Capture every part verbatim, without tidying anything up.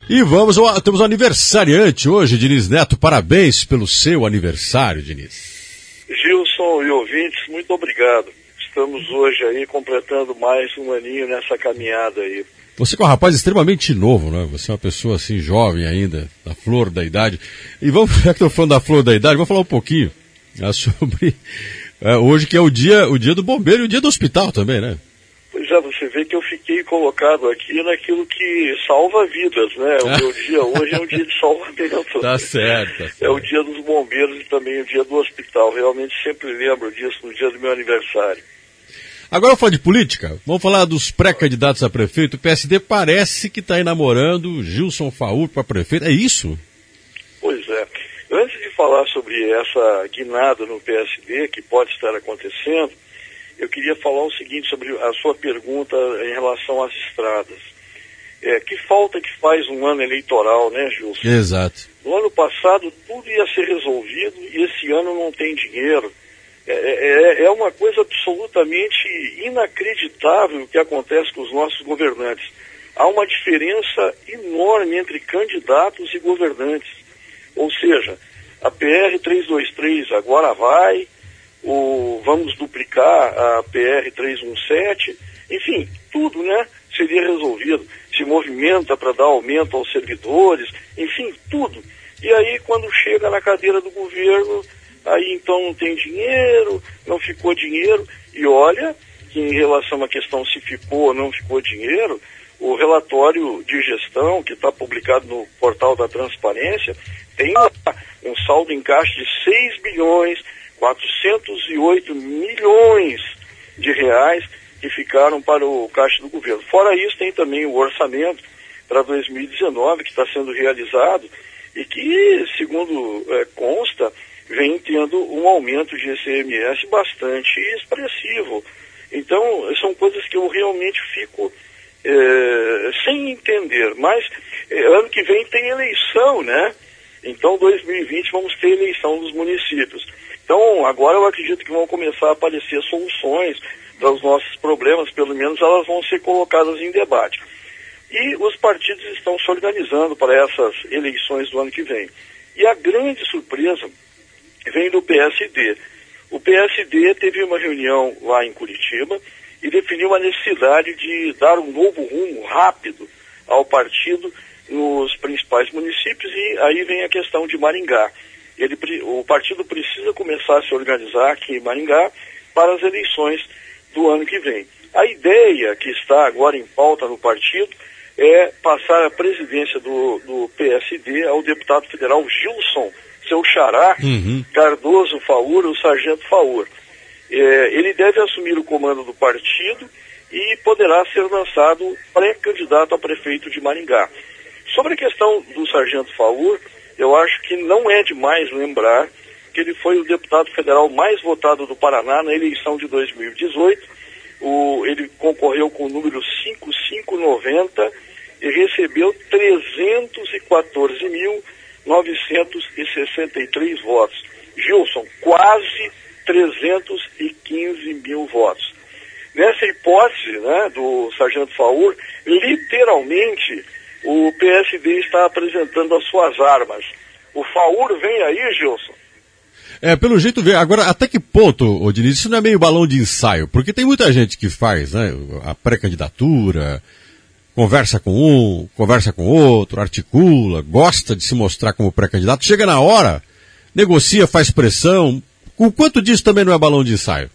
E vamos, ao, temos um aniversariante hoje, Diniz Neto. Parabéns pelo seu aniversário, Diniz. Gilson e ouvintes, muito obrigado. Estamos hoje aí completando mais um aninho nessa caminhada aí. Você que é um rapaz extremamente novo, né? Você é uma pessoa assim jovem ainda, da flor da idade. E vamos, já que estou falando da flor da idade, vamos falar um pouquinho né, sobre é, hoje que é o dia, o dia do bombeiro e o dia do hospital também, né? Pois é, você vê que eu fiquei colocado aqui naquilo que salva vidas, né? O meu dia hoje é um dia de salvamento. Tá certo, tá certo. É o dia dos bombeiros e também o dia do hospital. Realmente sempre lembro disso no dia do meu aniversário. Agora vamos falar de política. Vamos falar dos pré-candidatos a prefeito. O P S D parece que está aí namorando Gilson Faur para prefeito. É isso? Pois é. Antes de falar sobre essa guinada no P S D, que pode estar acontecendo, eu queria falar o seguinte sobre a sua pergunta em relação às estradas. É, que falta que faz um ano eleitoral, né, Gilson? Exato. No ano passado tudo ia ser resolvido e esse ano não tem dinheiro. É, é, é uma coisa absolutamente inacreditável o que acontece com os nossos governantes. Há uma diferença enorme entre candidatos e governantes. Ou seja, a P R trezentos e vinte e três agora vai, o, vamos duplicar a P R trezentos e dezessete, enfim, tudo, né, seria resolvido. Se movimenta para dar aumento aos servidores, enfim, tudo. E aí, quando chega na cadeira do governo, aí então não tem dinheiro, não ficou dinheiro. E olha que em relação à questão se ficou ou não ficou dinheiro, o relatório de gestão que está publicado no portal da Transparência tem um saldo em caixa de seis bilhões quatrocentos e oito milhões de reais que ficaram para o caixa do governo. Fora isso, tem também o orçamento para dois mil e dezenove que está sendo realizado e que, segundo é, consta, vem tendo um aumento de I C M S bastante expressivo. Então, são coisas que eu realmente fico é, sem entender. Mas, é, ano que vem tem eleição, né? Então, dois mil e vinte vamos ter eleição dos municípios. Então, agora eu acredito que vão começar a aparecer soluções para os nossos problemas, pelo menos elas vão ser colocadas em debate. E os partidos estão se organizando para essas eleições do ano que vem. E a grande surpresa vem do P S D. O P S D teve uma reunião lá em Curitiba e definiu a necessidade de dar um novo rumo rápido ao partido nos principais municípios, e aí vem a questão de Maringá. Ele, o partido precisa começar a se organizar aqui em Maringá para as eleições do ano que vem. A ideia que está agora em pauta no partido é passar a presidência do, do P S D ao deputado federal Gilson, seu xará, uhum. Cardoso Faur, o sargento Faur. É, ele deve assumir o comando do partido e poderá ser lançado pré-candidato a prefeito de Maringá. Sobre a questão do sargento Faur, eu acho que não é demais lembrar que ele foi o deputado federal mais votado do Paraná na eleição de dois mil e dezoito. O, ele concorreu com o número cinco mil quinhentos e noventa e recebeu trezentos e quatorze mil novecentos e sessenta e três votos. Gilson, quase trezentos e quinze mil votos. Nessa hipótese, né, do sargento Faur, literalmente o P S D está apresentando as suas armas. O Faur vem aí, Gilson? É, pelo jeito vem. Agora, até que ponto, ô Diniz, isso não é meio balão de ensaio? Porque tem muita gente que faz, né, a pré-candidatura, conversa com um, conversa com outro, articula, gosta de se mostrar como pré-candidato, chega na hora, negocia, faz pressão. O quanto disso também não é balão de ensaio?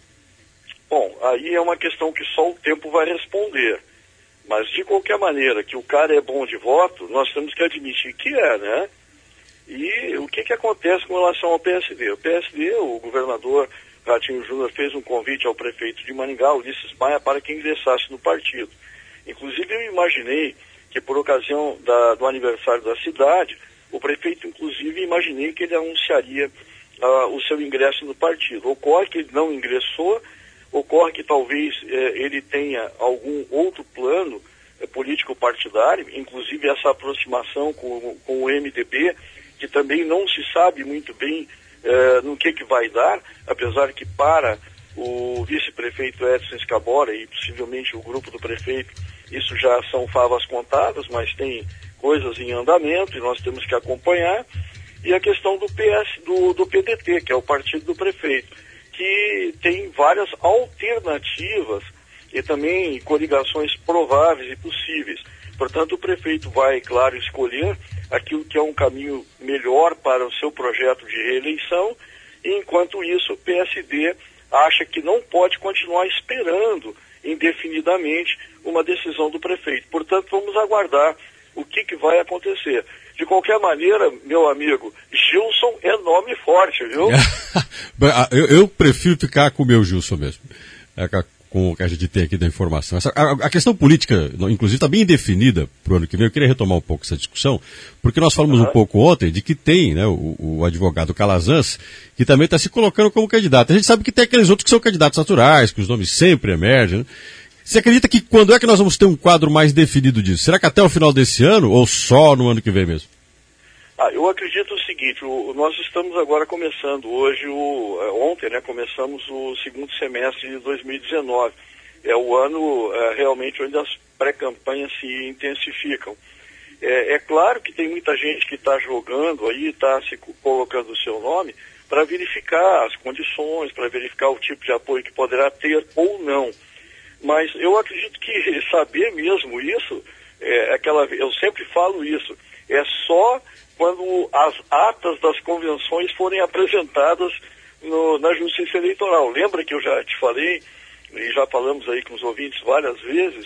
Bom, aí é uma questão que só o tempo vai responder. Mas, de qualquer maneira, que o cara é bom de voto, nós temos que admitir que é, né? E o que que acontece com relação ao P S D? O P S D, o governador Ratinho Júnior fez um convite ao prefeito de Maringá, Ulisses Maia, para que ingressasse no partido. Inclusive, eu imaginei que, por ocasião da, do aniversário da cidade, o prefeito, inclusive, imaginei que ele anunciaria uh, o seu ingresso no partido. Ocorre que ele não ingressou, ocorre que talvez eh, ele tenha algum outro plano eh, político partidário, inclusive essa aproximação com, com o M D B, que também não se sabe muito bem eh, no que que vai dar, apesar que para o vice-prefeito Edson Escabora e possivelmente o grupo do prefeito, isso já são favas contadas, mas tem coisas em andamento e nós temos que acompanhar, e a questão do P S, do, do P D T, que é o partido do prefeito, que tem várias alternativas e também coligações prováveis e possíveis. Portanto, o prefeito vai, claro, escolher aquilo que é um caminho melhor para o seu projeto de reeleição, e enquanto isso o P S D acha que não pode continuar esperando indefinidamente uma decisão do prefeito. Portanto, vamos aguardar o que, que vai acontecer. De qualquer maneira, meu amigo, Gilson é nome forte, viu? eu, eu prefiro ficar com o meu Gilson mesmo, é, com o que a gente tem aqui da informação. Essa, a, a questão política, inclusive, está bem definida para o ano que vem. Eu queria retomar um pouco essa discussão, porque nós falamos uhum. um pouco ontem de que tem, né, o, o advogado Calazans, que também está se colocando como candidato. A gente sabe que tem aqueles outros que são candidatos naturais, que os nomes sempre emergem, né? Você acredita que quando é que nós vamos ter um quadro mais definido disso? Será que até o final desse ano ou só no ano que vem mesmo? Ah, eu acredito o seguinte, o, nós estamos agora começando hoje, o, ontem, né, começamos o segundo semestre de dois mil e dezenove. É o ano é, realmente onde as pré-campanhas se intensificam. É, é claro que tem muita gente que está jogando aí, está se colocando o seu nome para verificar as condições, para verificar o tipo de apoio que poderá ter ou não. Mas eu acredito que saber mesmo isso, é aquela, eu sempre falo isso, é só quando as atas das convenções forem apresentadas no, na Justiça Eleitoral. Lembra que eu já te falei, e já falamos aí com os ouvintes várias vezes,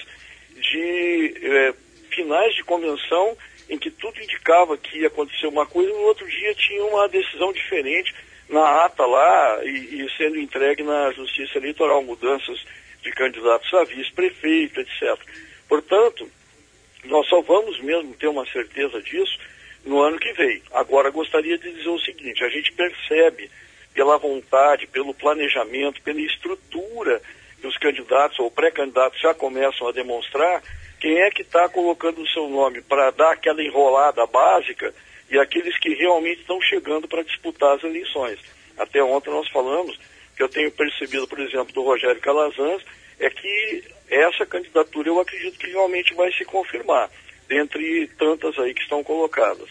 de é, finais de convenção em que tudo indicava que ia acontecer uma coisa e no outro dia tinha uma decisão diferente na ata lá e, e sendo entregue na Justiça Eleitoral, mudanças de candidatos a vice-prefeito, etcétera. Portanto, nós só vamos mesmo ter uma certeza disso no ano que vem. Agora, gostaria de dizer o seguinte, a gente percebe pela vontade, pelo planejamento, pela estrutura que os candidatos ou pré-candidatos já começam a demonstrar, quem é que está colocando o seu nome para dar aquela enrolada básica e aqueles que realmente estão chegando para disputar as eleições. Até ontem nós falamos, que eu tenho percebido, por exemplo, do Rogério Calazans, é que essa candidatura eu acredito que realmente vai se confirmar, dentre tantas aí que estão colocadas.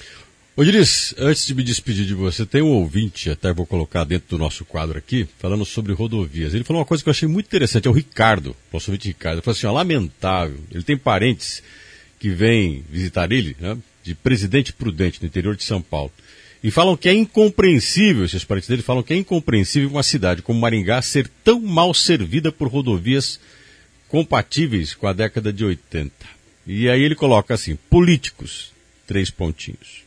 Ô Diniz, antes de me despedir de você, tem um ouvinte, até vou colocar dentro do nosso quadro aqui, falando sobre rodovias. Ele falou uma coisa que eu achei muito interessante, é o Ricardo, nosso ouvinte Ricardo. Ele falou assim, ó, lamentável, ele tem parentes que vêm visitar ele, né, de Presidente Prudente, no interior de São Paulo. E falam que é incompreensível, esses parentes dele falam que é incompreensível uma cidade como Maringá ser tão mal servida por rodovias compatíveis com a década de oitenta. E aí ele coloca assim, políticos, três pontinhos.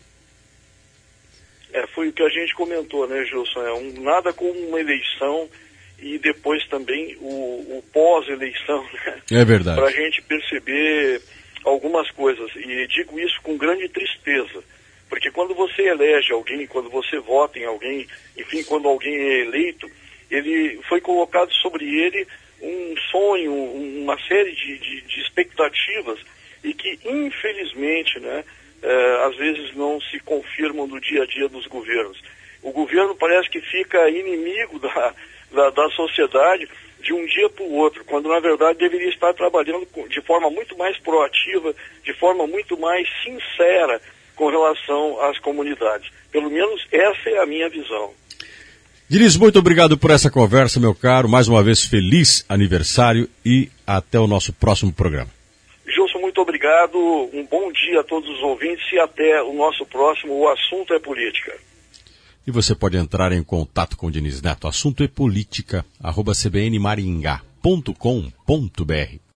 É, foi o que a gente comentou, né, Gilson? É um, nada como uma eleição e depois também o, o pós-eleição, né? É verdade. Para a gente perceber algumas coisas. E digo isso com grande tristeza. Porque quando você elege alguém, quando você vota em alguém, enfim, quando alguém é eleito, ele foi colocado sobre ele um sonho, uma série de, de, de expectativas e que, infelizmente, né, é, às vezes não se confirmam no dia a dia dos governos. O governo parece que fica inimigo da, da, da sociedade de um dia para o outro, quando na verdade deveria estar trabalhando de forma muito mais proativa, de forma muito mais sincera, com relação às comunidades. Pelo menos essa é a minha visão. Diniz, muito obrigado por essa conversa, meu caro. Mais uma vez, feliz aniversário e até o nosso próximo programa. Gilson, muito obrigado. Um bom dia a todos os ouvintes e até o nosso próximo O Assunto é Política. E você pode entrar em contato com o Diniz Neto. Assunto é política, arroba c b n maringá ponto com ponto b r.